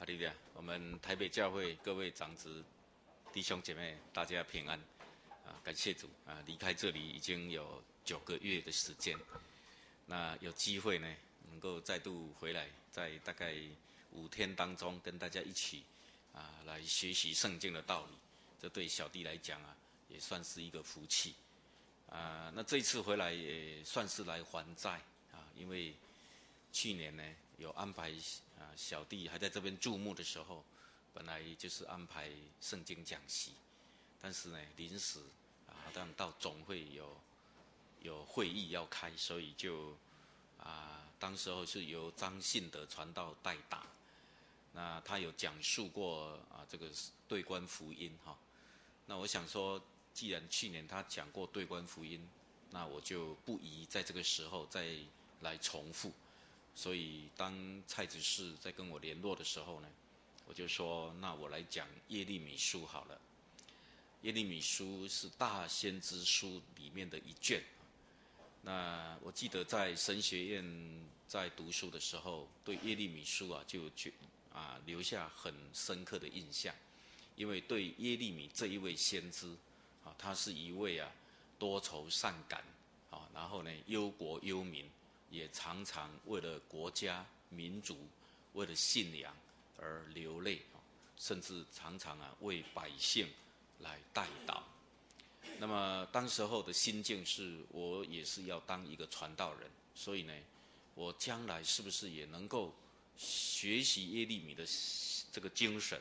哈利路亚！我们台北教会各位长子、弟兄姐妹，大家平安啊！感谢主啊！离开这里已经有9个月的时间，那有机会呢，能够再度回来，在大概5天当中，跟大家一起来学习圣经的道理。这对小弟来讲也算是一个福气那这一次回来也算是来还债因为去年呢有安排小弟还在这边注目的时候，本来就是安排圣经讲习，但是呢临时但到总会有会议要开，所以就当时候是由张信德传道代打。那他有讲述过这个对观福音那我想说，既然去年他讲过对观福音，那我就不宜在这个时候再来重复。所以当蔡执事在跟我联络的时候呢，我就说那我来讲耶利米书好了。耶利米书是大先知书里面的一卷。那我记得在神学院在读书的时候，对耶利米书就留下很深刻的印象，因为对耶利米这一位先知他是一位多愁善感然后呢忧国忧民，也常常为了国家民族为了信仰而流泪甚至常常为百姓来代祷。那么当时候的心境是，我也是要当一个传道人，所以呢我将来是不是也能够学习耶利米的这个精神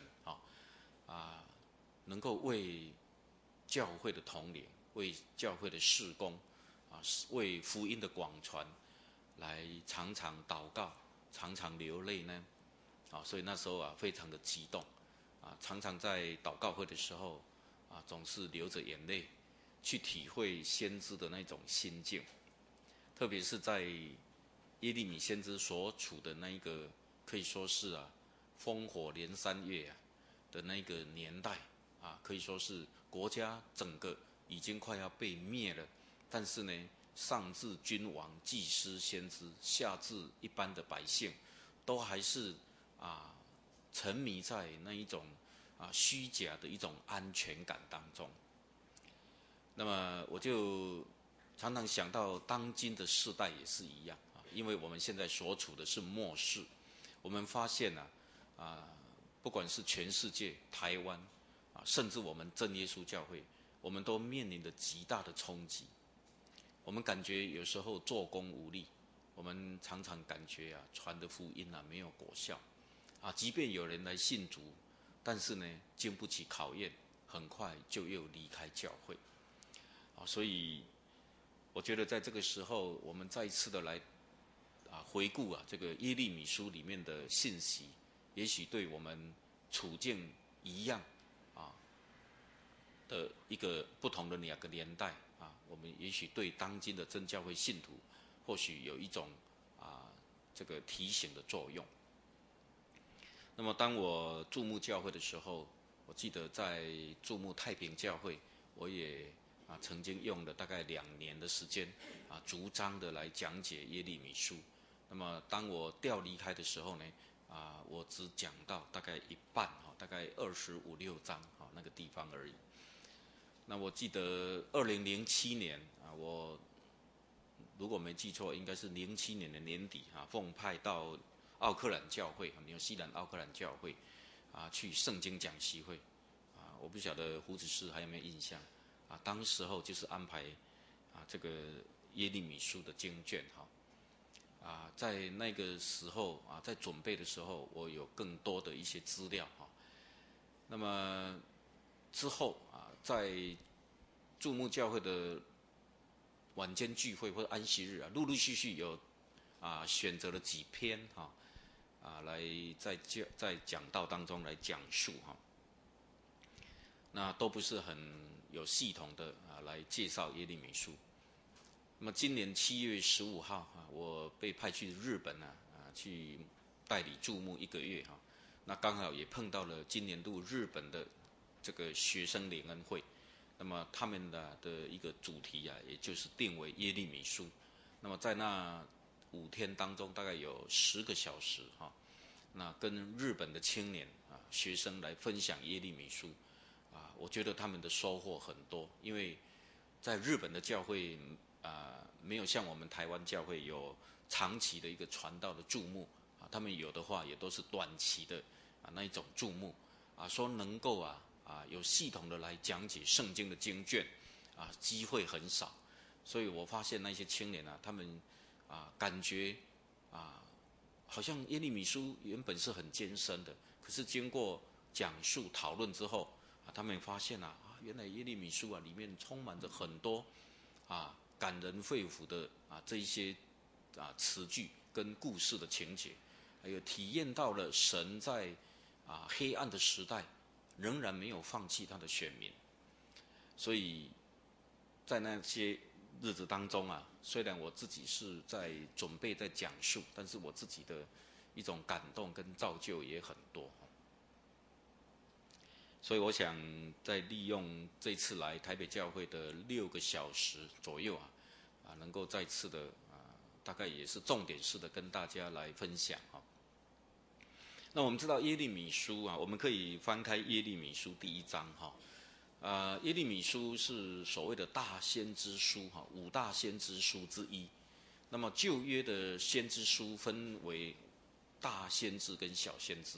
能够为教会的统领，为教会的事工为福音的广传来常常祷告，常常流泪呢所以那时候非常的激动常常在祷告会的时候总是流着眼泪去体会先知的那种心境，特别是在耶利米先知所处的那一个可以说是烽火连3月的那个年代可以说是国家整个已经快要被灭了，但是呢上至君王、祭司、先知，下至一般的百姓，都还是沉迷在那一种虚假的一种安全感当中。那么我就常常想到当今的世代也是一样因为我们现在所处的是末世，我们发现不管是全世界、台湾甚至我们真耶稣教会，我们都面临着极大的冲击。我们感觉有时候做工无力，我们常常感觉传的福音没有果效即便有人来信主，但是呢经不起考验，很快就又离开教会所以我觉得在这个时候，我们再一次的来回顾这个耶利米书里面的信息，也许对我们处境一样的一个不同的2个年代我们也许对当今的真教会信徒，或许有一种这个提醒的作用。那么当我注目教会的时候，我记得在注目太平教会，我也曾经用了大概2年的时间逐章的来讲解耶利米书。那么当我调离开的时候呢我只讲到大概一半大概25、26章那个地方而已。那我记得2007年我如果没记错，应该是07年的年底奉派到奥克兰教会，纽西兰奥克兰教会去圣经讲习会我不晓得胡子师还有没有印象当时候就是安排这个耶利米书的经卷在那个时候在准备的时候，我有更多的一些资料那么之后在注目教会的晚间聚会或者安息日陆陆续续有选择了几篇来在讲道当中来讲述那都不是很有系统的来介绍耶利米书。那么今年7月15号我被派去日本去代理注目1个月那刚好也碰到了今年度日本的这个学生联恩会，那么他们的一个主题也就是定为耶利米书。那么在那5天当中，大概有10个小时那跟日本的青年学生来分享耶利米书我觉得他们的收获很多，因为在日本的教会没有像我们台湾教会有长期的一个传道的注目他们有的话也都是短期的那一种注目说能够有系统的来讲解圣经的经卷机会很少，所以我发现那些青年他们感觉好像耶利米书原本是很艰深的，可是经过讲述讨论之后他们发现原来耶利米书里面充满着很多感人肺腑的这一些词句跟故事的情节，还有体验到了神在黑暗的时代仍然没有放弃他的选民，所以在那些日子当中虽然我自己是在准备在讲述，但是我自己的一种感动跟造就也很多。所以我想在利用这次来台北教会的6个小时左右能够再次的大概也是重点式的跟大家来分享那我们知道耶利米书我们可以翻开耶利米书第1章耶利米书是所谓的大先知书5大先知书之一。那么旧约的先知书分为大先知跟小先知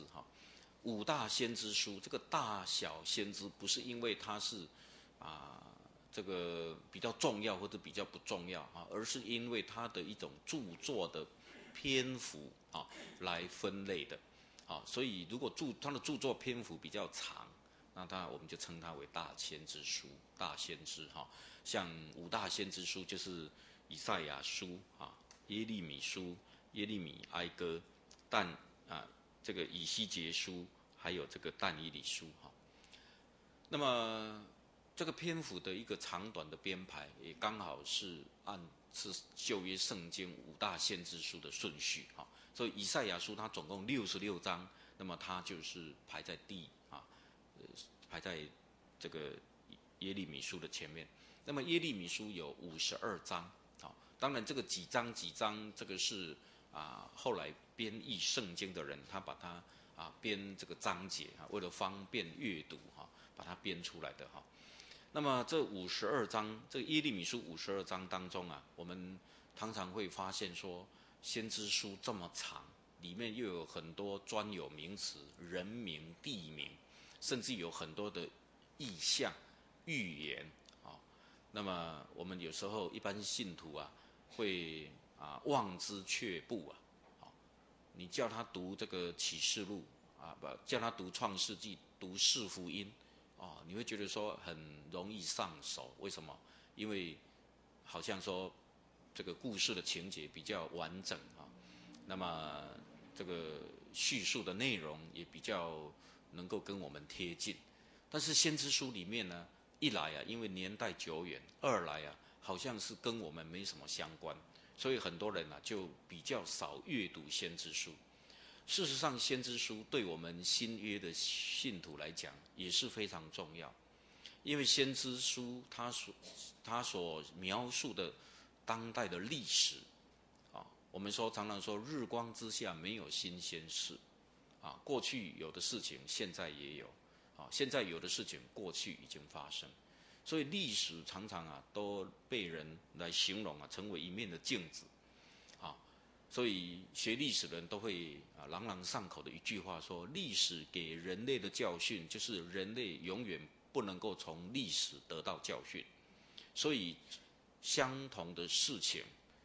5大先知书，这个大小先知不是因为它是这个比较重要或者比较不重要而是因为它的一种著作的篇幅来分类的所以如果它的著作篇幅比较长，那当然我们就称它为大先知书、大先知像5大先知书就是以赛亚书耶利米书、耶利米哀歌、这个以西结书，还有这个但以理书那么这个篇幅的一个长短的编排，也刚好是是旧约圣经5大先知书的顺序所以以赛亚书它总共66章，那么它就是排在排在这个耶利米书的前面。那么耶利米书有52章当然这个几章这个是后来编译圣经的人他把它编这个章节为了方便阅读把它编出来的那么这52章，这个耶利米书52章当中我们常常会发现说，先知书这么长，里面又有很多专有名词、人名、地名，甚至有很多的意象、预言那么我们有时候一般信徒会望之却步你叫他读这个启示录不叫他读创世纪、读四福音你会觉得说很容易上手，为什么？因为好像说这个故事的情节比较完整那么这个叙述的内容也比较能够跟我们贴近。但是先知书里面呢，一来因为年代久远，二来好像是跟我们没什么相关，所以很多人就比较少阅读先知书。事实上，先知书对我们新约的信徒来讲也是非常重要，因为先知书它所描述的当代的历史我们常常说日光之下没有新鲜事过去有的事情现在也有现在有的事情过去已经发生，所以历史常常都被人来形容成为一面的镜子所以学历史的人都会朗朗上口的一句话说，历史给人类的教训就是人类永远不能够从历史得到教训，所以相同的事情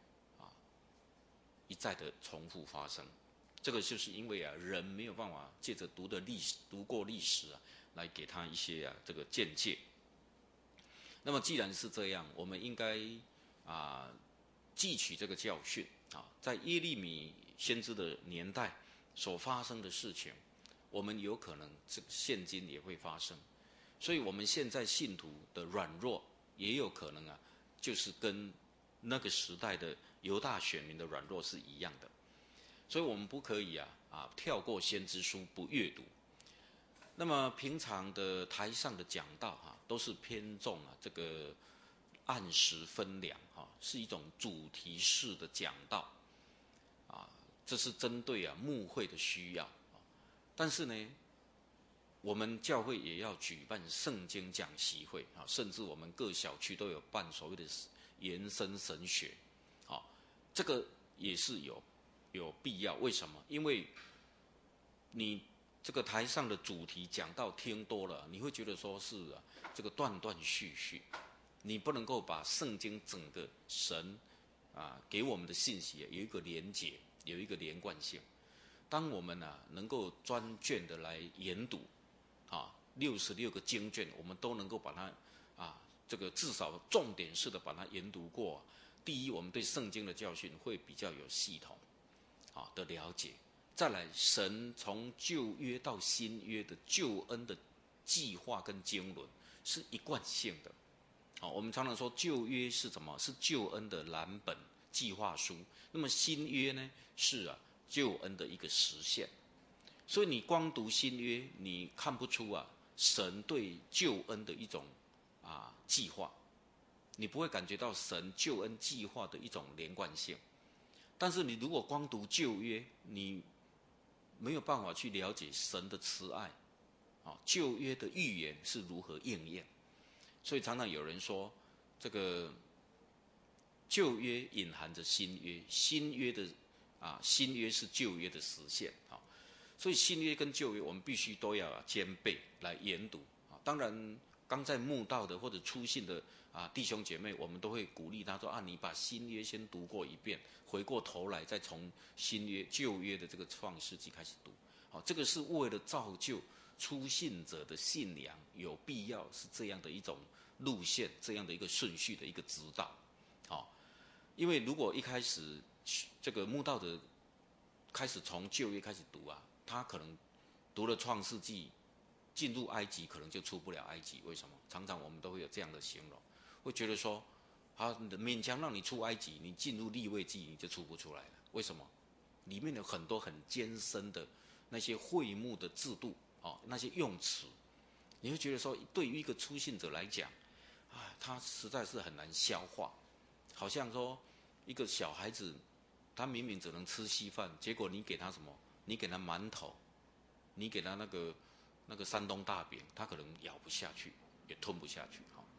一再的重复发生，这个就是因为人没有办法借着读过历史来给他一些这个见解。那么既然是这样，我们应该汲取这个教训在耶利米先知的年代所发生的事情，我们有可能现今也会发生，所以我们现在信徒的软弱也有可能就是跟那个时代的犹大选民的软弱是一样的，所以我们不可以跳过先知书不阅读。那么平常的台上的讲道都是偏重这个按时分两是一种主题式的讲道这是针对牧会的需要。 但是呢，我们教会也要举办圣经讲习会啊，甚至我们各小区都有办所谓的延伸神学，啊，这个也是有必要。为什么？因为你这个台上的主题讲到听多了，你会觉得说是这个断断续续，你不能够把圣经整个神给我们的信息有一个连结，有一个连贯性。当我们能够专卷的来研读66个经卷，我们都能够把它这个至少重点式的把它研读过。第一，我们对圣经的教训会比较有系统的了解。再来，神从旧约到新约的救恩的计划跟经纶是一贯性的。我们常常说旧约是什么？是救恩的蓝本计划书。那么新约呢？是救恩的一个实现。所以你光读新约，你看不出神对救恩的一种计划，你不会感觉到神救恩计划的一种连贯性。但是你如果光读旧约，你没有办法去了解神的慈爱，旧约的预言是如何应验。所以常常有人说，这个旧约隐含着新约，新约是旧约的实现。所以新约跟旧约我们必须都要兼备来研读。当然刚在慕道的或者初信的弟兄姐妹，我们都会鼓励他说你把新约先读过一遍，回过头来再从旧约的这个创世纪开始读。这个是为了造就初信者的信仰，有必要是这样的一种路线，这样的一个顺序的一个指导。因为如果一开始这个慕道者开始从旧约开始读他可能读了创世纪，进入埃及可能就出不了埃及。为什么？常常我们都会有这样的形容，会觉得说勉强让你出埃及，你进入利未记你就出不出来了。为什么？里面有很多很艰深的那些会幕的制度那些用词，你会觉得说对于一个初信者来讲他实在是很难消化。好像说一个小孩子，他明明只能吃稀饭，结果你给他什么？你给他馒头，你给他那个山东大饼，他可能咬不下去，也吞不下去。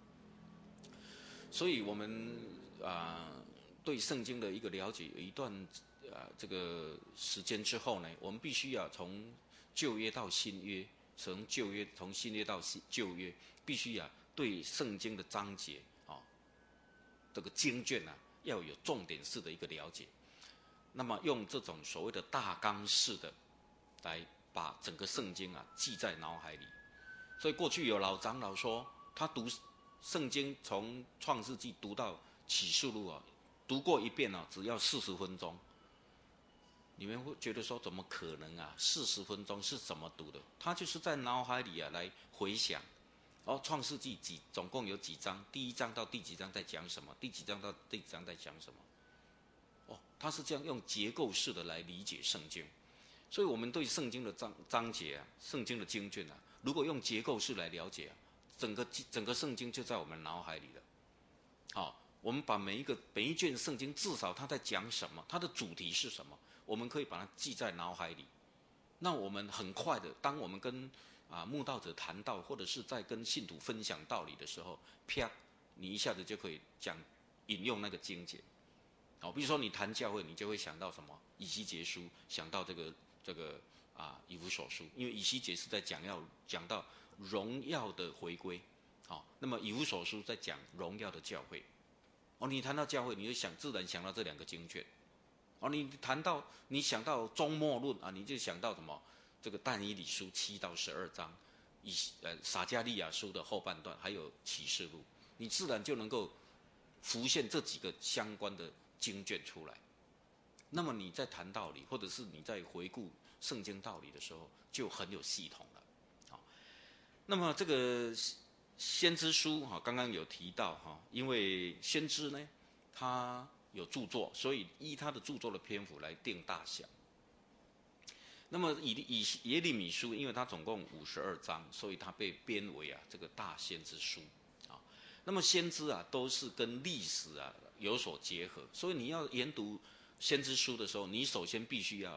所以我们对圣经的一个了解有一段这个时间之后呢，我们必须要从旧约到新约，从新约到旧约，必须对圣经的章节这个经卷要有重点式的一个了解。那么用这种所谓的大纲式的来把整个圣经记在脑海里。所以过去有老长老说，他读圣经从创世纪读到启示录读过一遍只要40分钟。你们会觉得说怎么可能40分钟是怎么读的？他就是在脑海里来回想创世纪总共有几章，第一章到第几章在讲什么，第几章到第几章在讲什么。他是这样用结构式的来理解圣经。所以我们对圣经的章节圣经的经卷如果用结构式来了解整个圣经就在我们脑海里了。我们把每一卷圣经至少它在讲什么，它的主题是什么，我们可以把它记在脑海里。那我们很快的，当我们跟慕道者谈到，或者是在跟信徒分享道理的时候，啪，你一下子就可以引用那个经节。比如说你谈教会，你就会想到什么？以西结书，想到这个以弗所书，因为以西结是在讲到荣耀的回归。那么以弗所书在讲荣耀的教会。你谈到教会，你就自然想到这两个经卷。你想到终末论你就想到什么？这个但以理书7到12章，撒迦利亚书的后半段，还有启示录，你自然就能够浮现这几个相关的经卷出来。那么你在谈道理，或者是你在回顾圣经道理的时候，就很有系统了。那么这个先知书刚刚有提到因为先知呢他有著作，所以依他的著作的篇幅来定大小。那么耶利米书，因为它总共52章，所以它被编为这个大先知书。那么先知都是跟历史有所结合，所以你要研读先知书的时候，你首先必须要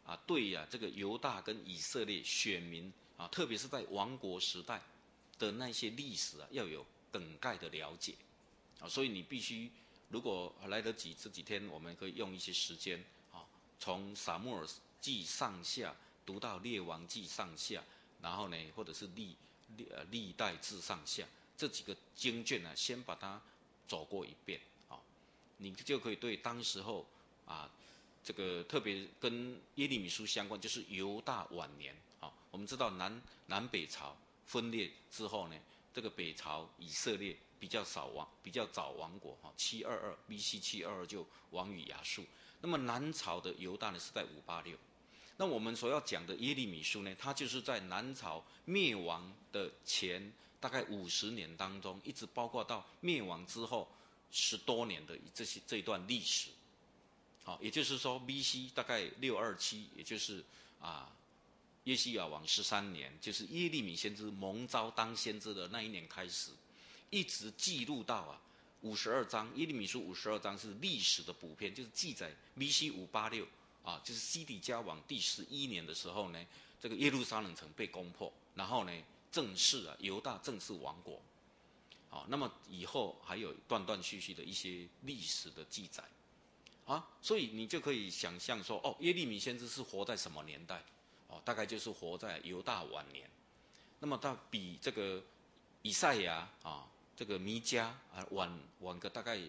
对这个犹大跟以色列选民特别是在王国时代的那些历史要有梗概的了解所以你必须，如果来得及，这几天我们可以用一些时间从撒母耳记上下读到列王记上下，然后呢，或者是历代志上下这几个经卷先把它走过一遍你就可以对当时候这个特别跟耶利米书相关，就是犹大晚年我们知道南北朝分裂之后呢，这个北朝以色列比较早亡国722 BC 722就亡于亚述。那么南朝的犹大呢是在586。那我们所要讲的耶利米书呢，它就是在南朝灭亡的前大概50年当中，一直包括到灭亡之后10多年的这一段历史。也就是说 BC 大概627，也就是耶西亚王13年，就是耶利米先知蒙召当先知的那一年开始，一直记录到52章，耶利米书52章是历史的补篇，就是记载 BC 586就是西底家王第11年的时候呢，这个耶路撒冷城被攻破，然后呢，正式犹大正式亡国。那么以后还有断断续续的一些历史的记载。所以你就可以想象说，耶利米先知是活在什么年代？大概就是活在犹大晚年。那么他比这个以赛亚这个弥迦晚个大概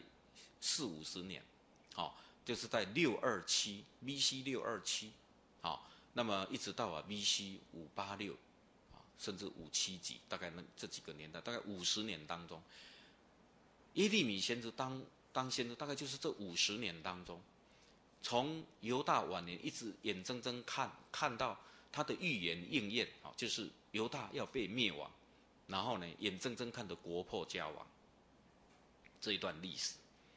40-50年，就是在627 BC 627，那么一直到BC 586，甚至570几，大概这几个年代，大概50年当中，耶利米先知当先知大概就是这50年当中，从犹大晚年一直眼睁睁看到他的预言应验就是犹大要被灭亡，然后呢，眼睁睁看着国破家亡这一段历史。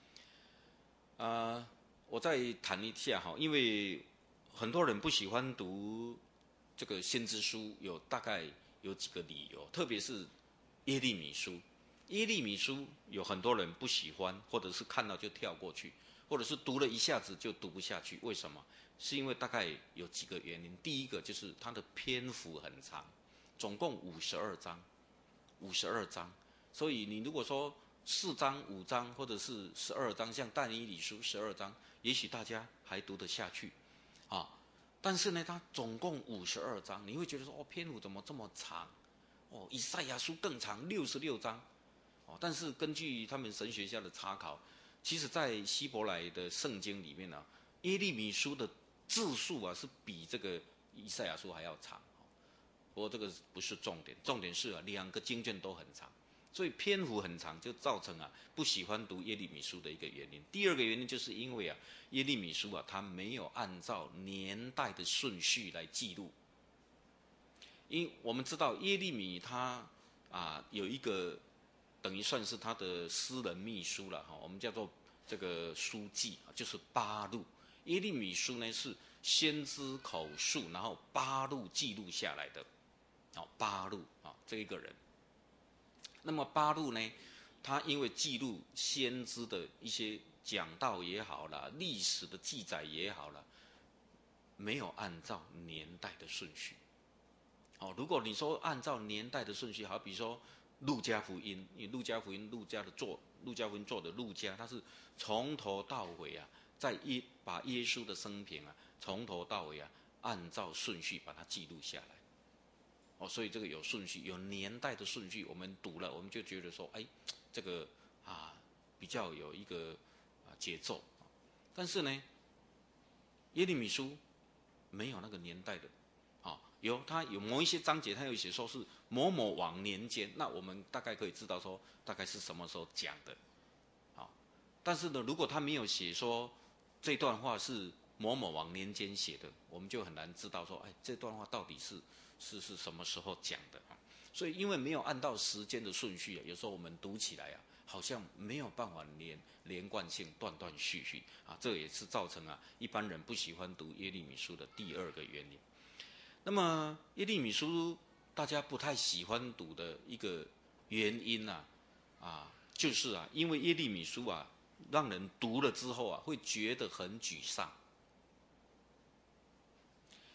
我再谈一下因为很多人不喜欢读这个先知书，大概有几个理由，特别是耶利米书。耶利米书有很多人不喜欢，或者是看到就跳过去，或者是读了一下子就读不下去。为什么？是因为大概有几个原因。第一个就是它的篇幅很长，总共52章，所以你如果说4章、5章或者是12章，像但以理书12章，也许大家还读得下去但是呢，它总共52章，你会觉得说篇幅怎么这么长？以赛亚书更长，66章。但是根据他们神学家的查考，其实在希伯来的圣经里面耶利米书的字数是比这个以赛亚书还要长。不过这个不是重点，重点是2个经卷都很长，所以篇幅很长，就造成不喜欢读耶利米书的一个原因。第二个原因就是因为耶利米书它没有按照年代的顺序来记录。因为我们知道耶利米他有一个等于算是他的私人秘书了我们叫做这个书记就是巴录。耶利米书呢是先知口述，然后巴录记录下来的。巴录这一个人。那么巴录呢，他因为记录先知的一些讲道也好啦，历史的记载也好啦，没有按照年代的顺序。如果你说按照年代的顺序，好比说路加福音，因为路加福音做的路加，他是从头到尾把耶稣的生平从头到尾按照顺序把它记录下来。所以这个有顺序，有年代的顺序，我们读了，我们就觉得说，这个比较有一个节奏。但是呢，耶利米书没有那个年代的。它有某一些章节，它有写说是某某王年间，那我们大概可以知道说大概是什么时候讲的。但是呢，如果他没有写说这段话是某某王年间写的，我们就很难知道说，这段话到底是什么时候讲的所以因为没有按照时间的顺序有时候我们读起来好像没有办法连贯性，断断续续这也是造成一般人不喜欢读耶利米书的第二个原因。那么耶利米书大家不太喜欢读的一个原因就是因为耶利米书让人读了之后会觉得很沮丧。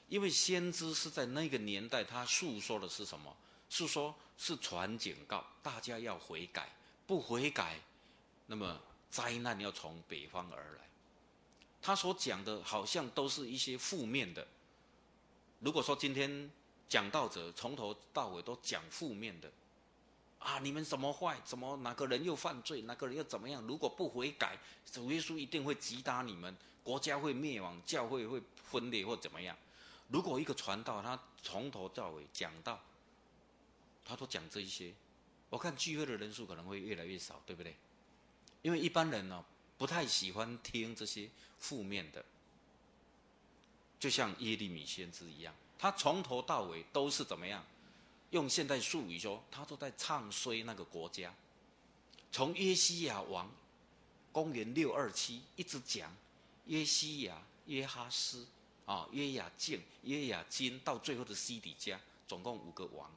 因为先知是在那个年代，他诉说的是什么？是传警告，大家要悔改，不悔改，那么灾难要从北方而来。他所讲的好像都是一些负面的。如果说今天讲道者从头到尾都讲负面的，啊，你们怎么坏？怎么哪个人又犯罪？哪个人又怎么样？如果不悔改，主耶稣一定会击打你们，国家会灭亡，教会会分裂或怎么样？如果一个传道他从头到尾讲到，他都讲这一些，我看聚会的人数可能会越来越少，对不对？因为一般人呢不太喜欢听这些负面的，就像耶利米先知一样，他从头到尾都是怎么样？用现代术语说，他都在唱衰那个国家。从约西亚王公元627一直讲约西亚、约哈斯啊、约雅敬、约雅金，到最后的西底家，总共5个王，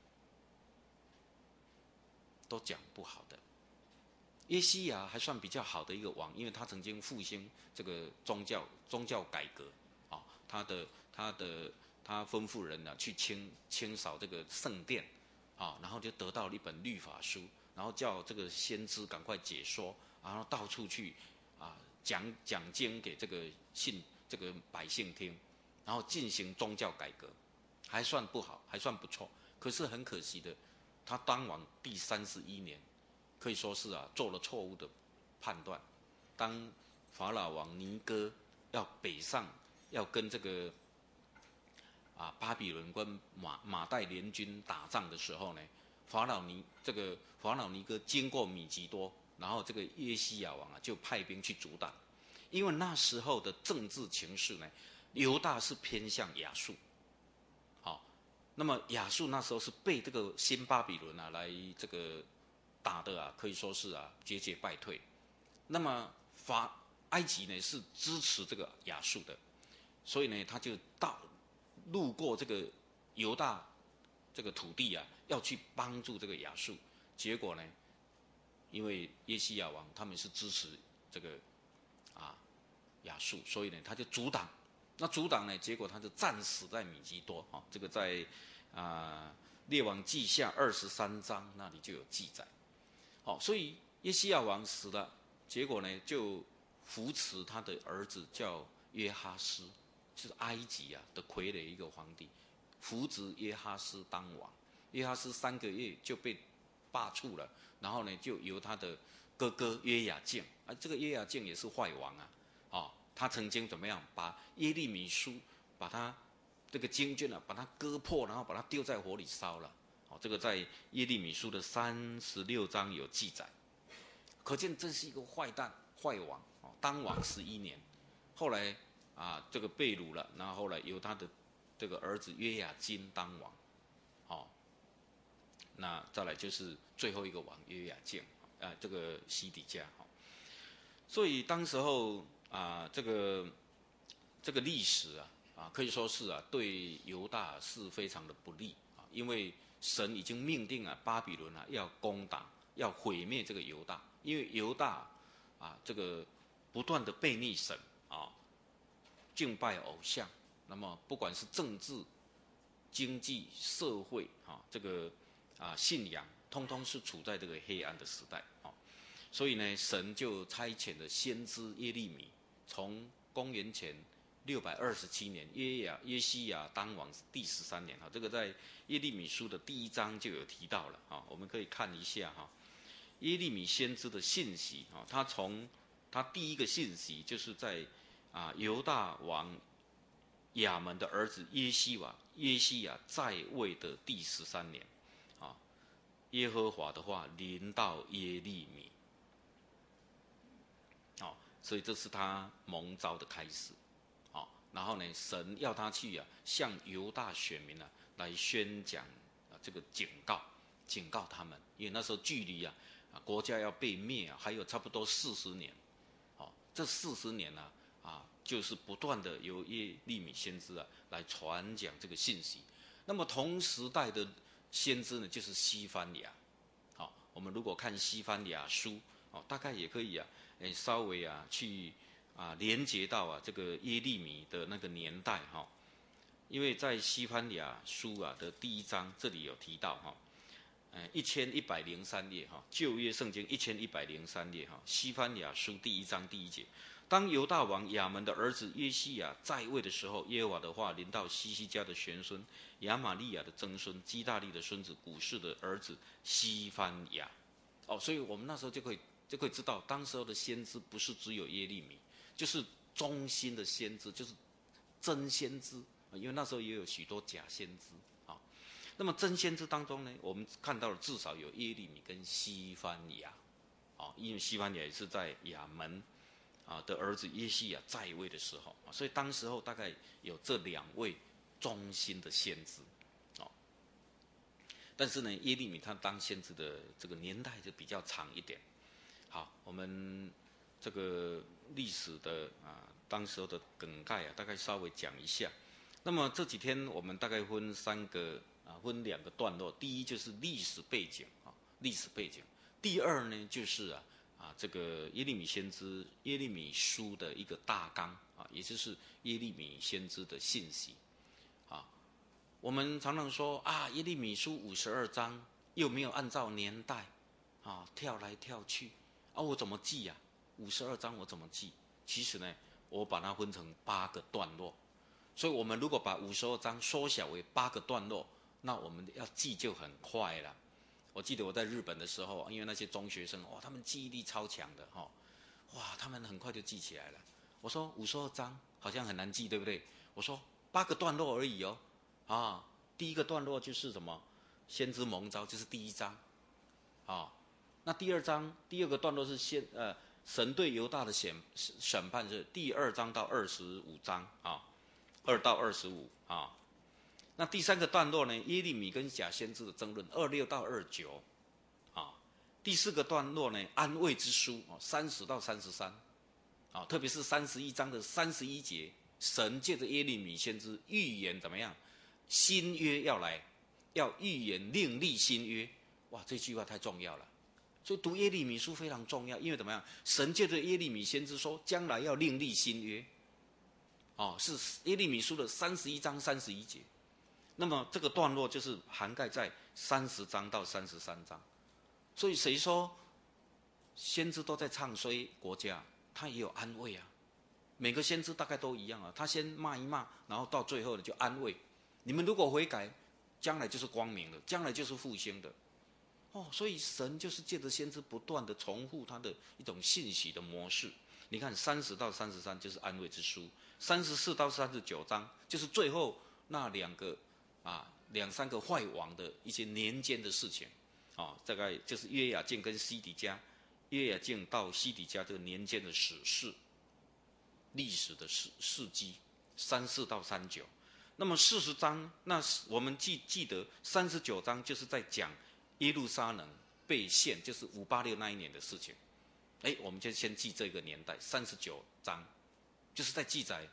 都讲不好的。约西亚还算比较好的一个王，因为他曾经复兴这个宗教改革啊，他吩咐人呢去清扫这个圣殿啊，然后就得到了一本律法书，然后叫这个先知赶快解说，然后到处去啊讲经给这个百姓听，然后进行宗教改革，还算不好，还算不错。可是很可惜的，他当王第31年，可以说是做了错误的判断。当法老王尼哥要北上，要跟这个巴比伦跟马代联军打仗的时候呢，法老尼哥经过米吉多，然后这个约西亚王就派兵去阻挡。因为那时候的政治情势呢，犹大是偏向亚述，那么亚述那时候是被这个新巴比伦来这个打的可以说是节节败退。那么埃及呢是支持这个亚述的，所以呢他就路过这个犹大这个土地要去帮助这个亚述。结果呢，因为约西亚王他们是支持这个亚述，所以呢他就阻挡。那阻挡呢，结果他就战死在米基多这个在列王记下23章那里就有记载。所以约西亚王死了，结果呢就扶持他的儿子叫约哈斯，就是埃及的傀儡一个皇帝，扶植约哈斯当王。约哈斯3个月就被罢黜了，然后呢就由他的哥哥约雅敬这个约雅敬也是坏王他曾经怎么样把耶利米书把他这个经卷把它割破，然后把它丢在火里烧了。这个在耶利米书的36章有记载。可见这是一个坏王当王11年，后来这个被掳了，然后后来由他的这个儿子约雅金当王。那再来就是最后一个王约雅敬这个西底家。所以当时候这个历史可以说是对犹大是非常的不利因为神已经命定巴比伦要攻打，要毁灭这个犹大。因为犹大这个不断的悖逆神敬拜偶像，那么不管是政治、经济、社会这个信仰，通通是处在这个黑暗的时代所以呢，神就差遣了先知耶利米，从公元前627年约西亚当王第13年这个在耶利米书的第1章就有提到了我们可以看一下耶利米先知的信息他第一个信息就是在犹大王亚门的儿子约西亚在位的第13年耶和华的话临到耶利米所以这是他蒙召的开始然后呢，神要他去向犹大选民来宣讲这个警告他们，因为那时候距离国家要被灭还有差不多40年这40年就是不断的由耶利米先知来传讲这个信息。那么同时代的先知呢，就是西番雅我们如果看西番雅书大概也可以稍微去连接到这个耶利米的那个年代因为在西番雅书啊的第1章这里有提到哈，1103页哈，旧约圣经1103页哈，西番雅书第1章第1节，当犹大王亚门的儿子约西亚在位的时候，耶和华的话临到西西家的玄孙亚玛利亚的曾孙基大利的孙子古示的儿子西番雅。哦，所以我们那时候就可以知道，当时候的先知不是只有耶利米，就是忠心的先知，就是真先知。因为那时候也有许多假先知啊。那么真先知当中呢，我们看到了至少有耶利米跟西番雅啊，因为西番雅也是在亚门啊的儿子耶西亚在位的时候，所以当时候大概有这2位忠心的先知啊。但是呢，耶利米他当先知的这个年代就比较长一点。好，我们这个历史的当时候的梗概大概稍微讲一下。那么这几天我们大概分2个段落。第一就是历史背景啊，历史背景。第二呢就是这个耶利米先知耶利米书的一个大纲啊，也就是耶利米先知的信息啊。我们常常说耶利米书52章又没有按照年代跳来跳去我怎么记52章我怎么记？其实呢，我把它分成8个段落。所以我们如果把52章缩小为8个段落，那我们要记就很快了。我记得我在日本的时候，因为那些中学生他们记忆力超强的他们很快就记起来了。我说52章好像很难记，对不对？我说8个段落而已第一个段落就是什么？先知蒙召，就是第1章那第二个段落是神对犹大的审判，是第2章到25章2到25那第3个段落呢，耶利米跟假先知的争论26到29第4个段落呢，安慰之书30到33特别是31章的31节，神借着耶利米先知预言怎么样？新约要来，要预言另立新约。哇，这句话太重要了。所以读耶利米书非常重要，因为怎么样？神借着耶利米先知说，将来要另立新约是耶利米书的31章31节。那么这个段落就是涵盖在30章到33章。所以谁说先知都在唱衰国家？他也有安慰每个先知大概都一样他先骂一骂，然后到最后呢就安慰你们，如果悔改，将来就是光明的，将来就是复兴的所以神就是借着先知不断的重复他的一种信息的模式。你看30到33就是安慰之书，34到39章就是最后那2三个坏王的一些年间的事情大概就是约雅敬跟西底家，约雅敬到西底家这个年间的史事，历史的事迹，34到39。那么40章，那我们记得39章就是在讲耶路撒冷被陷，就是586那一年的事情。我们就先记这个年代，39章就是在记载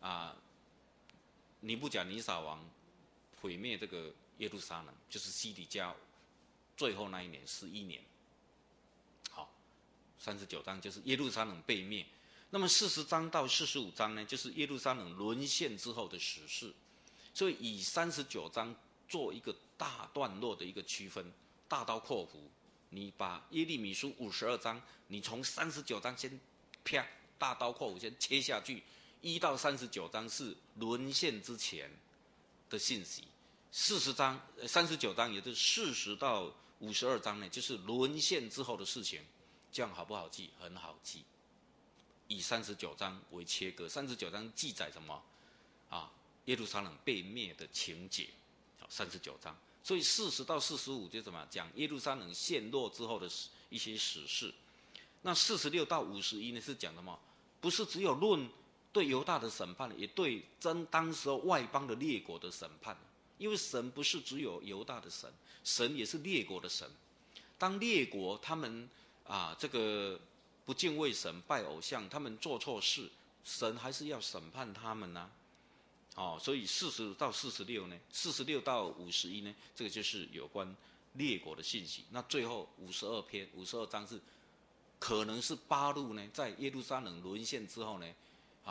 尼布甲尼撒王毁灭这个耶路撒冷，就是西底家最后那一年11年。好，39章就是耶路撒冷被灭。那么40章到45章呢，就是耶路撒冷沦陷之后的史事。所以以39章做一个大段落的一个区分，大刀阔斧。你把耶利米书52章，你从39章先啪大刀阔斧先切下去，1到39章是沦陷之前的信息，39章也就是40到52章呢，就是沦陷之后的事情。这样好不好记？很好记。以39章为切割，39章记载什么耶路撒冷被灭的情节，39章。所以40到45就怎么讲耶路撒冷陷落之后的一些史事。那46到51呢是讲什么？不是只有论对犹大的审判，也对当时候外邦的列国的审判。因为神不是只有犹大的神，神也是列国的神。当列国他们这个不敬畏神、拜偶像，他们做错事，神还是要审判他们所以40到46呢，46到51呢，这个就是有关列国的信息。那最后52章是可能是巴路呢，在耶路撒冷沦陷之后呢，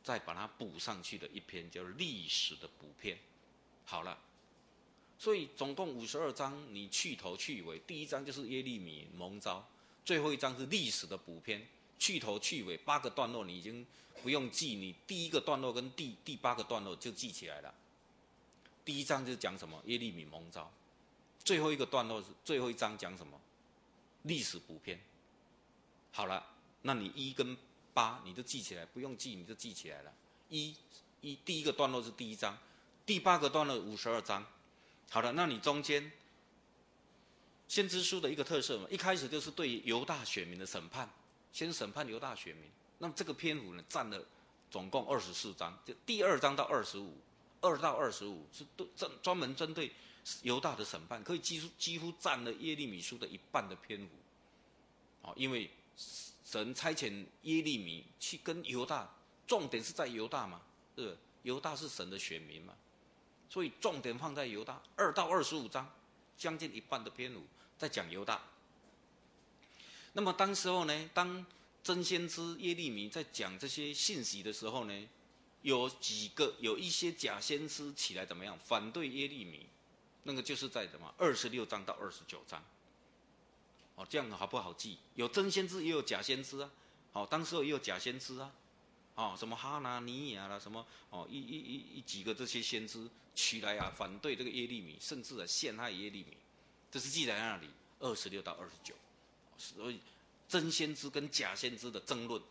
再把它补上去的一篇叫历史的补篇。好了，所以总共52章，你去头去尾，第一章就是耶利米蒙召，最后一章是历史的补篇，去头去尾8个段落，你已经不用记，你第一个段落跟第8个段落就记起来了。第一章就是讲什么？耶利米蒙召。最后一个段落是最后一章讲什么？历史补篇。好了，那你1跟8你就记起来，不用记你就记起来了。第一个段落是第一章，第8个段落52章。好了，那你中间先知书的一个特色嘛，一开始就是对犹大选民的审判，先审判犹大选民。那么这个篇幅呢，占了总共24章，就第2章到25，2到25是专门针对犹大的审判，可以几乎占了耶利米书的一半的篇幅。因为神差遣耶利米去跟犹大，重点是在犹大嘛，对不对？犹大是神的选民嘛。所以重点放在犹大，2到25章，将近一半的篇幅在讲犹大。那么当时候呢，当真先知耶利米在讲这些信息的时候呢，有一些假先知起来怎么样反对耶利米，那个就是在什么26章到29章。这样好不好记？有真先知也有假先知啊。当时候也有假先知啊。什么哈拿尼亚啦，什么几个这些先知起来反对这个耶利米，甚至陷害耶利米，这是记在那里26到29。所以真先知跟假先知的争论，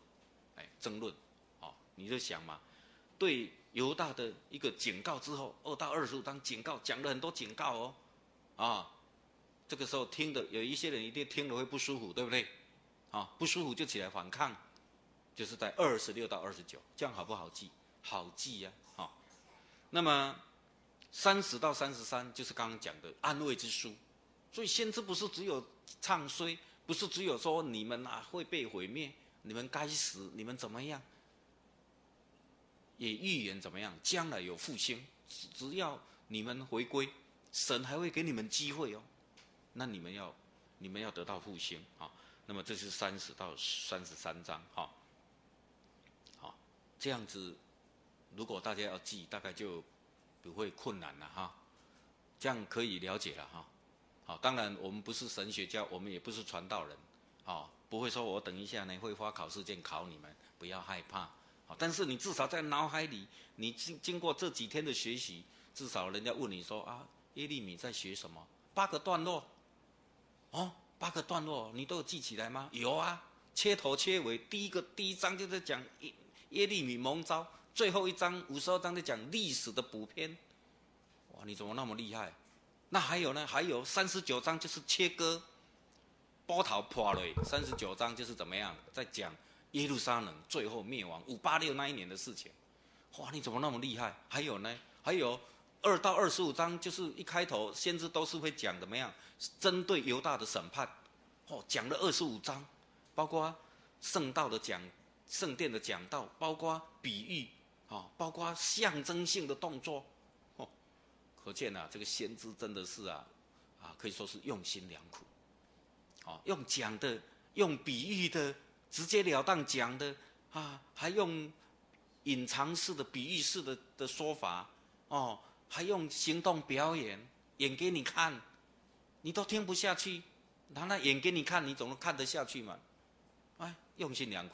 你就想嘛，对犹大的一个警告之后，2到25章警告讲了很多警告这个时候听的有一些人一定听了会不舒服，对不对？不舒服就起来反抗。就是在26到29，这样好不好记？好记呀，那么30到33就是刚刚讲的安慰之书。所以先知不是只有唱衰，不是只有说你们会被毁灭，你们该死，你们怎么样，也预言怎么样，将来有复兴，只要你们回归，神还会给你们机会那你们要得到复兴那么这是30到33章这样子，如果大家要记，大概就不会困难了这样可以了解了当然我们不是神学家，我们也不是传道人不会说我等一下呢会发考试卷考你们，不要害怕但是你至少在脑海里，你经过这几天的学习，至少人家问你说耶利米在学什么？8个段落8个段落你都有记起来吗？有切头切尾，第一章就在讲耶利米蒙召，最后一章52章在讲历史的补篇。哇，你怎么那么厉害？那还有呢？还有39章就是切割，波头破了，39章就是怎么样，在讲耶路撒冷最后灭亡586那一年的事情。哇，你怎么那么厉害？还有呢？还有2到25章就是一开头先知都是会讲怎么样针对犹大的审判讲了25章，包括圣殿的讲道，包括比喻包括象征性的动作可见这个先知真的是可以说是用心良苦用讲的，用比喻的，直截了当讲的还用隐藏式的比喻式的说法还用行动表演给你看，你都听不下去，他演给你看，你总能看得下去嘛？用心良苦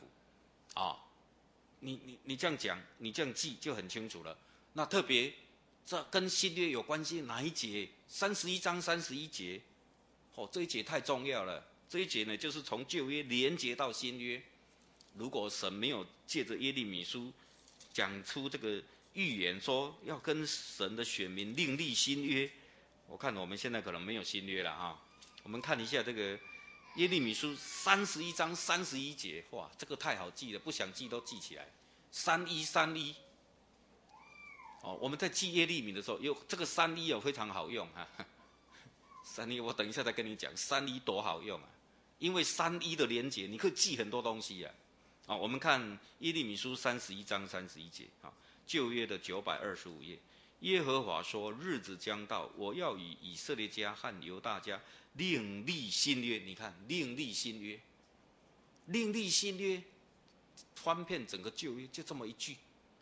你这样讲，你这样记就很清楚了。那特别这跟新约有关系哪一节？31章31节这一节太重要了。这一节呢，就是从旧约连接到新约。如果神没有借着耶利米书讲出这个预言，说要跟神的选民另立新约，我看我们现在可能没有新约了我们看一下这个耶利米书31章31节，哇，这个太好记了，不想记都记起来。3131我们在记耶利米的时候，这个31非常好用31我等一下再跟你讲31多好用因为31的连结，你可以记很多东西我们看耶利米书31章31节旧约的925页，耶和华说：日子将到，我要与以色列家和犹大家另立新约。你看，另立新约，另立新约，翻遍整个旧约就这么一句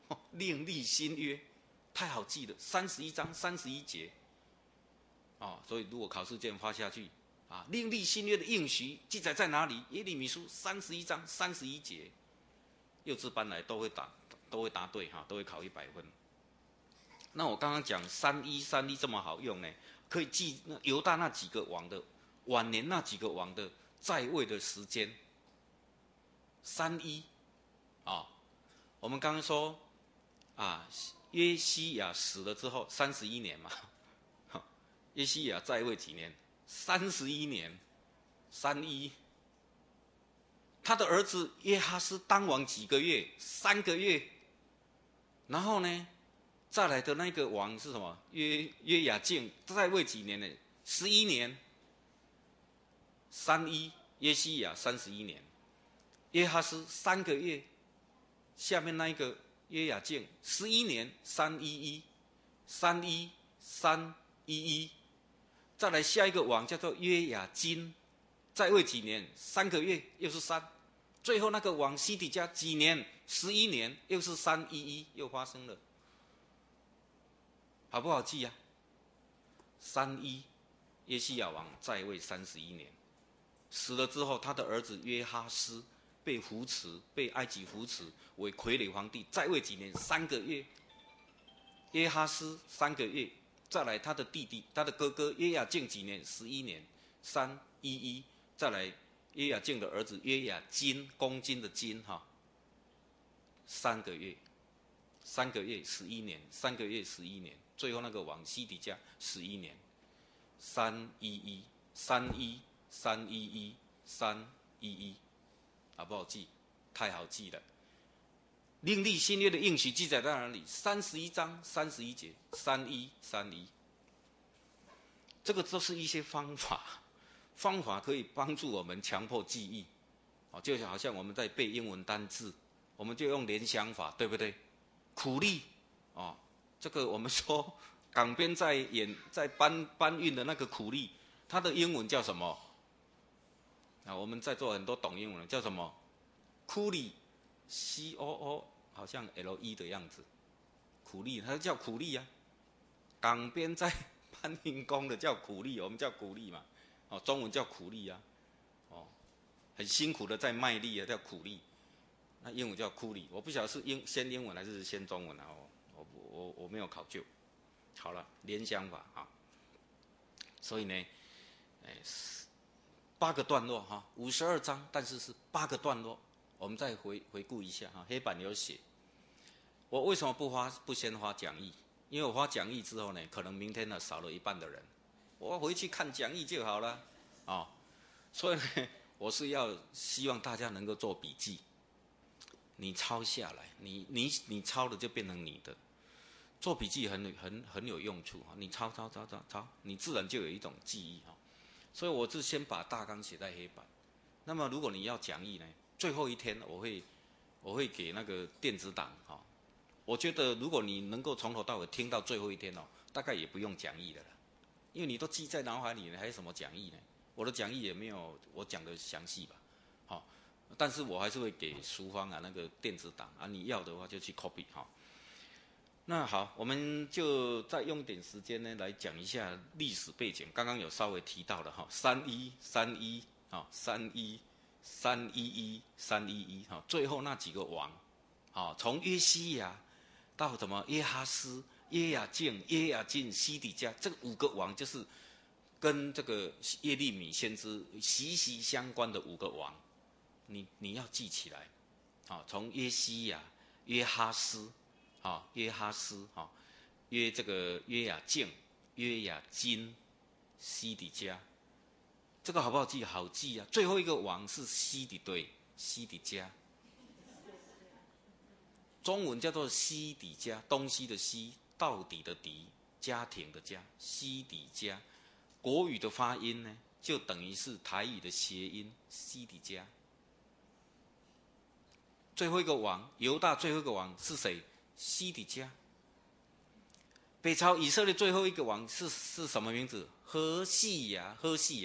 另立新约，太好记了，31章31节。所以如果考试卷发下去，另立新约的应许记载在哪里？耶利米书31章31节。幼稚班来都会答对都会考100分。那我刚刚讲3:1这么好用呢，可以记犹大那几个王的晚年那几个王的在位的时间。3:1我们刚刚说约西亚死了之后31年嘛，约西亚在位几年？31年。3:1，他的儿子约哈斯当王几个月？3个月。然后呢，再来的那个王是什么？约雅敬在位几年呢？11年。3:1，约西亚31年，约哈斯3个月。下面那一个约雅敬11年。3:11，再来下一个王叫做约雅金，在位几年？3个月，又是3。最后那个王西底家几年？11年，又是3:11，又发生了。好不好记啊？3:1，约西亚王在位31年，死了之后，他的儿子约哈斯被埃及扶持为傀儡皇帝，在位几年？3个月。约哈斯3个月，再来他的弟弟，他的哥哥约雅敬几年？11年。3:11，再来约雅敬的儿子约雅金，公斤的金3个月，3个月11年，3个月11年。最后那个王西底家11年。3:11，好不好记？太好记了。另立新约的应许记载在哪里？31章31节。3:1，这个都是一些方法可以帮助我们强迫记忆。就好像我们在背英文单字，我们就用联想法，对不对？苦力这个我们说港边在搬运的那个苦力，它的英文叫什么？我们在座很多懂英文的，叫什么？苦力 ，COO， 好像 LE 的样子。苦力，它叫苦力啊。港边在搬运工的叫苦力，我们叫苦力嘛。中文叫苦力啊。很辛苦的在卖力啊，叫苦力。那英文叫苦力，我不晓得是先英文还是先中文啊？我没有考究。好了，联想法所以呢，8个段落52章，但是是8个段落。我们再回顾一下黑板有写。我为什么不先发讲义？因为我发讲义之后呢，可能明天少了一半的人，我回去看讲义就好了所以呢，我是希望大家能够做笔记，你抄下来，你抄的就变成你的。做笔记很有用处你抄，你自然就有一种记忆所以我是先把大纲写在黑板。那么如果你要讲义呢，最后一天我会给那个电子档我觉得如果你能够从头到尾听到最后一天大概也不用讲义的了，因为你都记在脑海里了，还有什么讲义呢？我的讲义也没有我讲的详细吧但是我还是会给淑芳那个电子档你要的话就去 copy 那好，我们就再用点时间呢来讲一下历史背景。刚刚有稍微提到的3:1最后那几个王从约西亚到什么约哈斯、约雅敬、约雅斤、西底家，这个5个王就是跟这个耶利米先知息息相关的5个王，你要记起来从约西亚、约哈斯约雅敬、约雅斤、西底家，这个好不好记？好记啊！最后一个王是西底家，中文叫做西底家，东西的西，到底的底，家庭的家，西底家。国语的发音呢，就等于是台语的谐音西底家。最后一个王，犹大最后一个王是谁？西底家。北朝以色列最后一个王是什么名字？何西雅，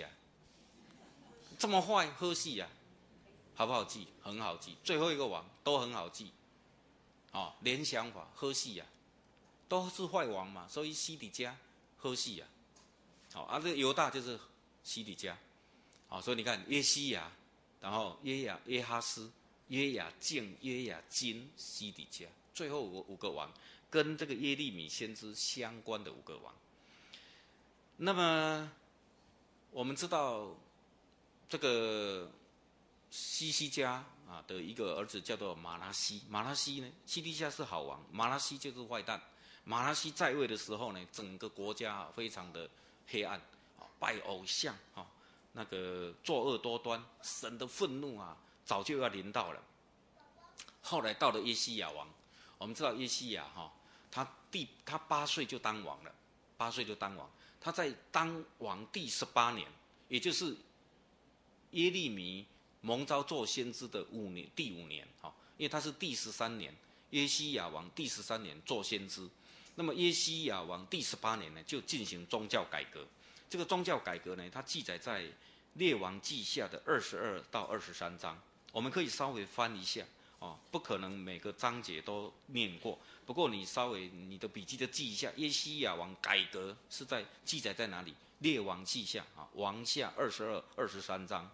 这么坏，何西雅，好不好记？很好记。最后一个王都很好记， 联想法好死啊，都是坏王嘛，所以西底家好死啊。这个犹大就是西底家。所以你看约西亚，然后约哈斯、约雅敬、约雅金、西底家，最后五个王，跟这个耶利米先知相关的5个王。那么我们知道这个西西家的一个儿子叫做马拉西，马拉西呢，西底家是好王，马拉西就是坏蛋。马拉西在位的时候呢，整个国家非常的黑暗，拜偶像那个作恶多端，神的愤怒早就要临到了。后来到了约西亚王，我们知道约西亚他8岁就当王了，8岁就当王。他在当王第18年，也就是耶利米蒙召做先知的第5年，因为他是第13年，约西亚王第13年做先知。那么约西亚王第18年呢，就进行宗教改革。这个宗教改革呢，它记载在列王记下的22到23章，我们可以稍微翻一下不可能每个章节都念过，不过你稍微你的笔记就记一下，约西亚王改革是记载在哪里？列王记下王下22、23章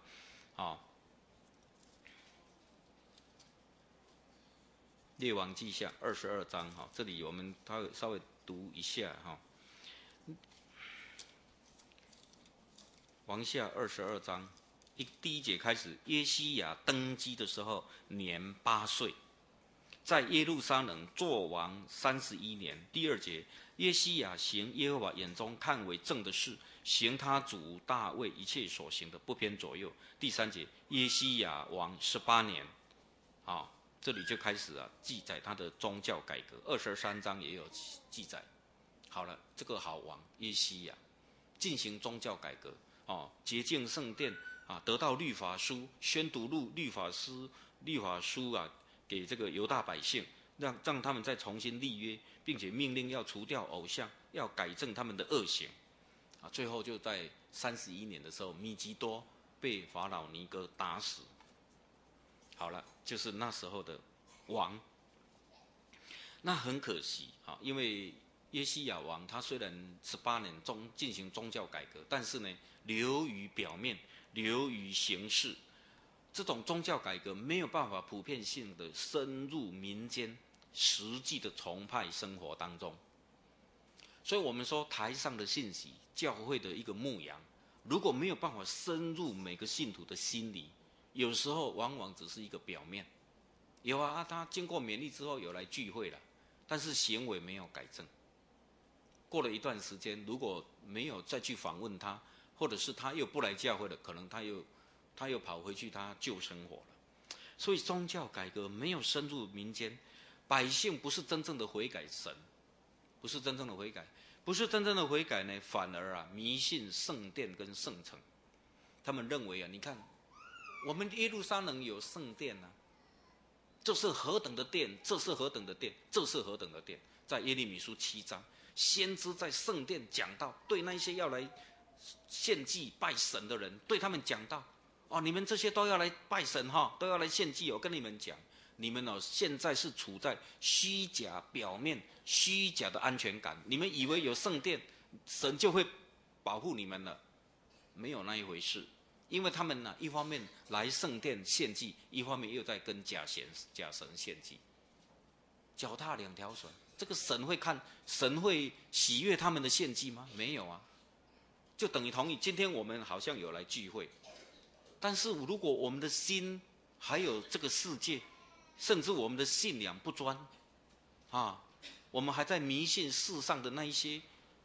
列王记下22章这里我们稍微读一下王下22章第1节开始，约西亚登基的时候年8岁，在耶路撒冷作王31年。第2节，约西亚行耶和华眼中看为正的事，行他主大卫一切所行的，不偏左右。第3节，约西亚王18年，这里就开始记载他的宗教改革，23章也有记载。好了，这个好王约西亚进行宗教改革洁净圣殿得到律法书，宣读律法书给这个犹大百姓，让他们再重新立约，并且命令要除掉偶像，要改正他们的恶行最后就在31年的时候，米基多被法老尼哥打死。好了，就是那时候的王。那很可惜因为约西亚王他虽然18年进行宗教改革，但是呢流于表面，流于形式。这种宗教改革没有办法普遍性的深入民间实际的崇拜生活当中。所以我们说台上的信息，教会的一个牧养，如果没有办法深入每个信徒的心里，有时候往往只是一个表面。有他经过勉励之后有来聚会了，但是行为没有改正。过了一段时间，如果没有再去访问他，或者是他又不来教会了，可能他又跑回去他旧生活了。所以宗教改革没有深入民间，百姓不是真正的悔改神，不是真正的悔改，不是真正的悔改呢，反而迷信圣殿跟圣城。他们认为你看我们耶路撒冷有圣殿这是何等的殿，这是何等的殿，这是何等的殿。在耶利米书7章，先知在圣殿讲到，对那些要来献祭拜神的人，对他们讲到你们这些都要来拜神都要来献祭。我跟你们讲，你们现在是处在虚假表面、虚假的安全感，你们以为有圣殿神就会保护你们了，没有那一回事。因为他们一方面来圣殿献祭，一方面又在跟假神献祭，脚踏2条船。这个神会看，神会喜悦他们的献祭吗？没有就等于同意今天我们好像有来聚会，但是如果我们的心还有这个世界，甚至我们的信仰不专我们还在迷信世上的那一些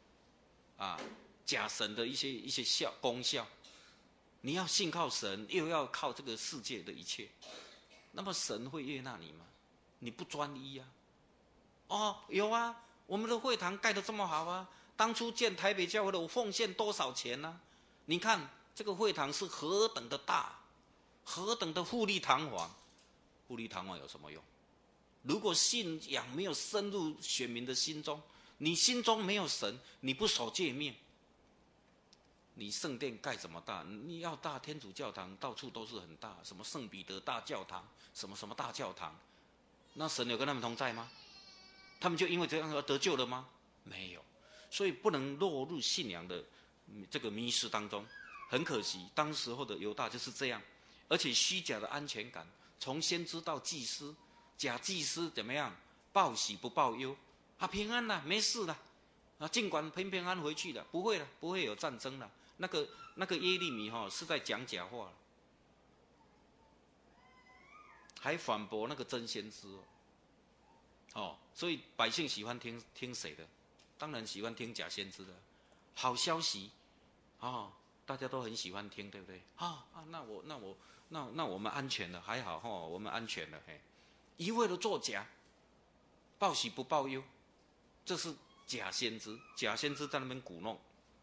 假神的一些功效。你要信靠神，又要靠这个世界的一切，那么神会悦纳你吗？你不专一有我们的会堂盖得这么好当初建台北教会的，我奉献多少钱你看这个会堂是何等的大，何等的富丽堂皇。富丽堂皇有什么用？如果信仰没有深入选民的心中，你心中没有神，你不守诫命，你圣殿盖这么大，你要大天主教堂到处都是很大，什么圣彼得大教堂，什么什么大教堂， 那神有跟他们同在吗？他们就因为这样而得救了吗？没有。所以不能落入信仰的这个迷失当中。很可惜，当时候的犹大就是这样，而且虚假的安全感，从先知到祭司，假祭司怎么样？报喜不报忧，啊，平安了，没事了，啊，尽管平平安回去了，不会了，不会有战争了。那个耶利米是在讲假话了，还反驳那个真先知所以百姓喜欢听谁的？当然喜欢听假先知的。好消息大家都很喜欢听，对不对？那我们安全了，还好我们安全了。一味的作假，报喜不报忧，这是假先知，假先知在那边鼓弄。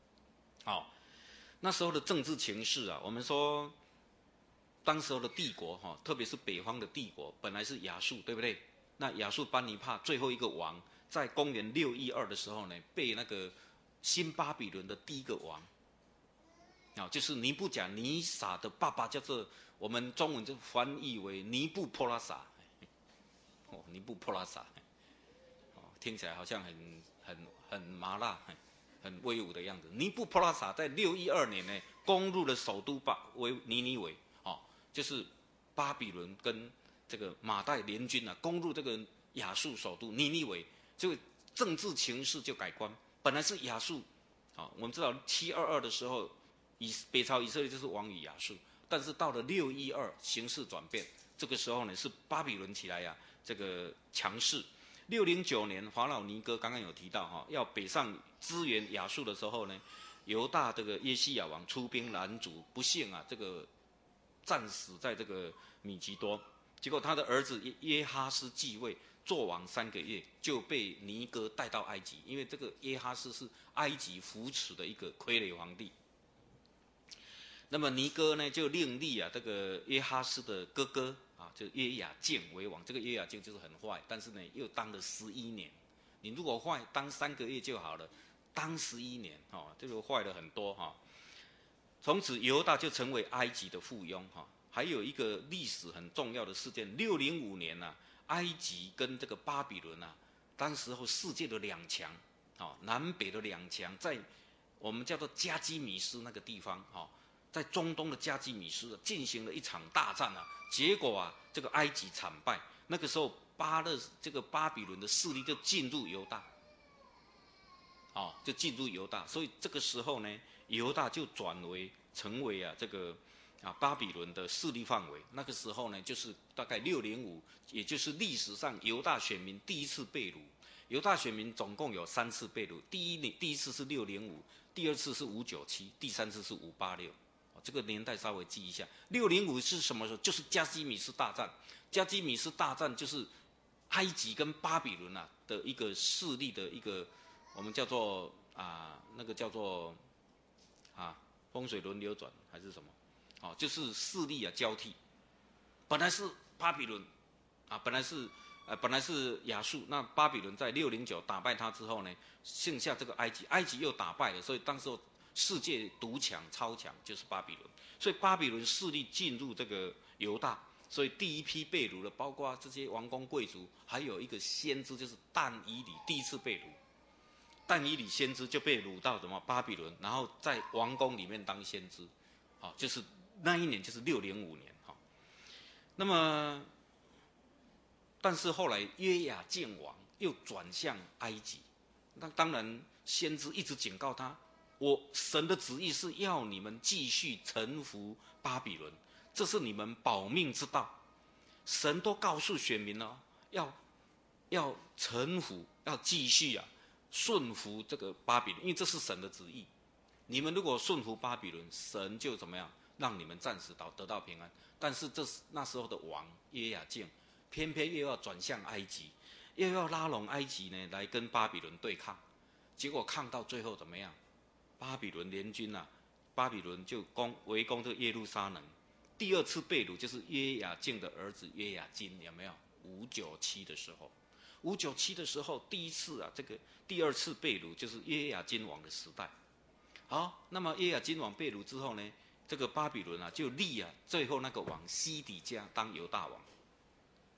那时候的政治情势啊，我们说，当时候的帝国特别是北方的帝国，本来是亚述，对不对？那亚述班尼帕最后一个王，在公元612的时候呢，被那个新巴比伦的第一个王，就是尼布甲尼撒的爸爸，叫做我们中文就翻译为尼布波拉撒。尼布波拉撒，听起来好像很麻辣，很威武的样子。尼布波拉撒在612年呢，攻入了首都尼尼微，就是巴比伦跟这个马代联军啊，攻入这个亚述首都尼尼微，就政治情势就改观。本来是亚述，我们知道722的时候，北朝以色列就是亡于亚述，但是到了612，形势转变，这个时候呢是巴比伦起来呀，这个强势。609年，法老尼哥刚刚有提到要北上支援亚述的时候呢，犹大这个耶西亚王出兵拦阻，不幸啊，这个战死在这个米吉多。结果他的儿子耶哈斯继位，做王3个月就被尼哥带到埃及，因为这个耶哈斯是埃及扶持的一个傀儡皇帝。那么尼哥呢，就另立这个耶哈斯的哥哥就约雅敬为王。这个约雅敬就是很坏，但是呢又当了11年。你如果坏，当3个月就好了，当11年这个坏了很多从此犹大就成为埃及的附庸还有一个历史很重要的事件，605年埃及跟这个巴比伦当时候世界的两强南北的两强，在我们叫做加基米斯那个地方在中东的加基米斯进行了一场大战结果这个埃及惨败。那个时候这个巴比伦的势力就进入犹大，就进入犹大，所以这个时候呢，犹大就成为这个巴比伦的势力范围。那个时候呢，就是大概605，也就是历史上犹大选民第一次被掳。犹大选民总共有3次被掳，第一次是605，第二次是597，第三次是586。这个年代稍微记一下。605是什么时候？就是加基米斯大战。加基米斯大战就是埃及跟巴比伦的一个势力的一个，我们叫做那个叫做风水轮流转还是什么？就是势力交替。本来是巴比伦本来是亚述，那巴比伦在609打败他之后呢，剩下这个埃及，埃及又打败了，所以当时候世界独强超强就是巴比伦，所以巴比伦势力进入这个犹大，所以第一批被掳的包括这些王公贵族，还有一个先知就是但以理第一次被掳，但以理先知就被掳到什么巴比伦，然后在王宫里面当先知，就是那一年就是605年那么，但是后来约雅敬王又转向埃及，那当然先知一直警告他。神的旨意是要你们继续臣服巴比伦，这是你们保命之道。神都告诉选民了，要臣服，要继续顺服这个巴比伦，因为这是神的旨意。你们如果顺服巴比伦，神就怎么样，让你们暂时得到平安。但是那时候的王约雅敬，偏偏又要转向埃及，又要拉拢埃及呢来跟巴比伦对抗，结果抗到最后怎么样？巴比伦联军巴比伦就围攻这个耶路撒冷。第二次被掳就是约雅敬的儿子约雅斤，有没有？597的时候，597的时候第一次这个第二次被掳就是约雅斤王的时代。好，那么约雅斤王被掳之后呢，这个巴比伦就立最后那个王西底家当犹大王。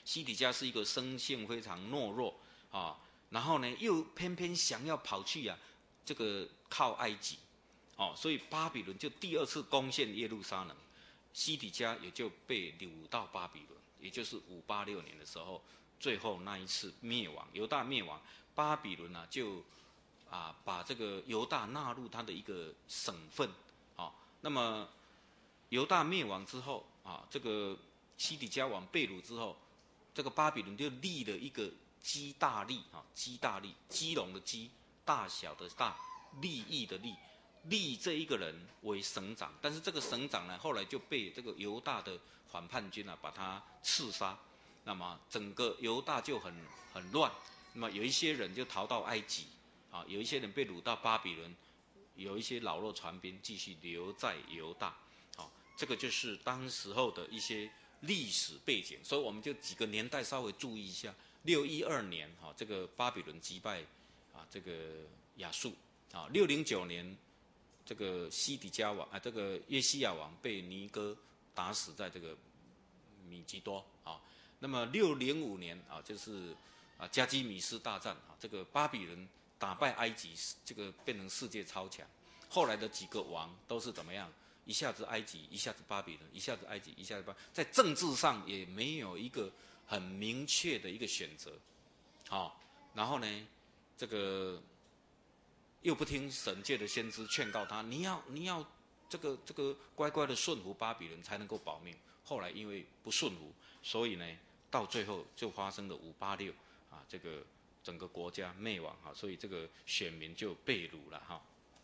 西底家是一个生性非常懦弱啊，然后呢又偏偏想要跑去这个靠埃及，所以巴比伦就第二次攻陷耶路撒冷，西底家也就被掳到巴比伦，也就是586年的时候，最后那一次灭亡，犹大灭亡，巴比伦就把这个犹大纳入他的一个省份，那么犹大灭亡之后这个西底家王被掳之后，这个巴比伦就立了一个基大利基大利，基隆的基，大小的大，利益的利，立这一个人为省长，但是这个省长呢，后来就被这个犹大的反叛军把他刺杀，那么整个犹大就很乱，那么有一些人就逃到埃及有一些人被掳到巴比伦，有一些老弱残兵继续留在犹大，这个就是当时候的一些历史背景，所以我们就几个年代稍微注意一下。612年这个巴比伦击败这个亚述，609年这个西底家王这个约西亚王被尼哥打死在这个米吉多那么605年就是加基米斯大战这个巴比伦打败埃及，这个变成世界超强。后来的几个王都是怎么样？一下子埃及，一下子巴比伦，一下子埃及，一下子在政治上也没有一个很明确的一个选择，然后呢，这个又不听神界的先知劝告他，你要这个乖乖的顺服巴比伦才能够保命。后来因为不顺服，所以呢，到最后就发生了586这个整个国家灭亡所以这个选民就被掳了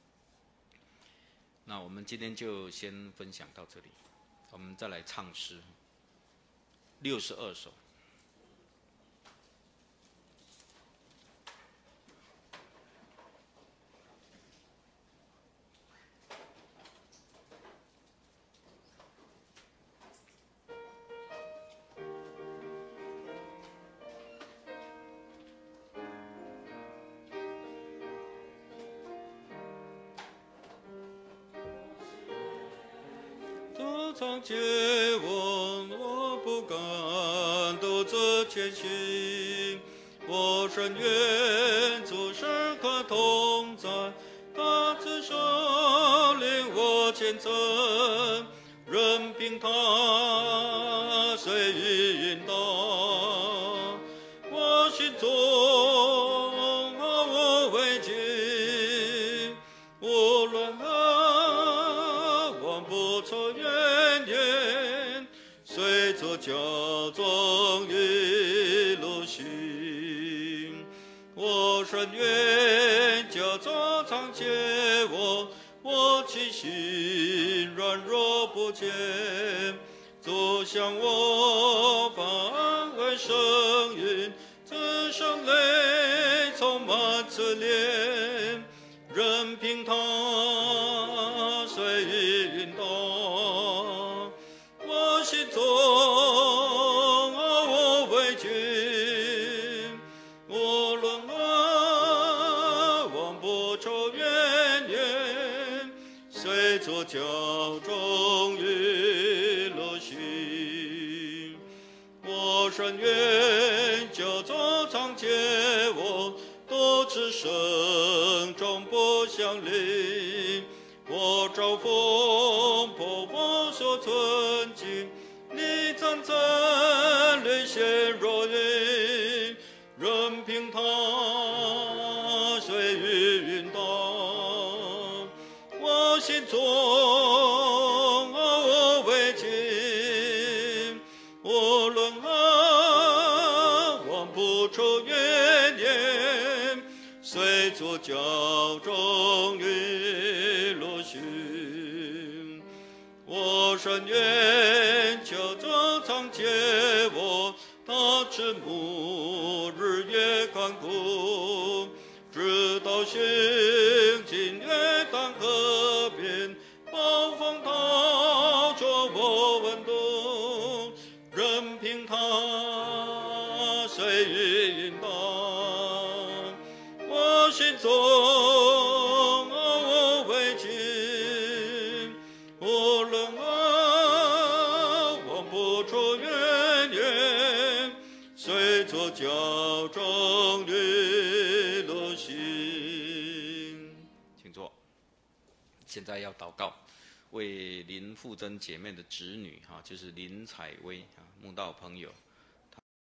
那我们今天就先分享到这里，我们再来唱诗62首。 常借我不敢独自前行，我深愿主时刻同在，他自手领我前程，任凭他随意引导，我心中毫无畏惧，无论往不错远远，随着脚踪一路行，我深愿脚踪常借我其心软弱不坚，走向我方为声音，自生泪充满自怜，任凭他随意引导，我心中毫无畏惧，无论往不愁远远，随着脚踪一路行，我深愿脚踪常借我，多知生终不相离，我招风破风所存经，你站在泪血若云，任凭他随意引导，我心中毫无畏惧，无论往不愁远远，随着脚踪一路行，我深愿脚踪常借我，他知暮日夜看苦，直到行经约旦河边，暴风涛作我温度，任凭他随意引导，我心中毫无畏惧，无论往不愁远远， 作教中律落行。 请坐。现在要祷告，为林富珍姐妹的侄女就是林采薇慕道朋友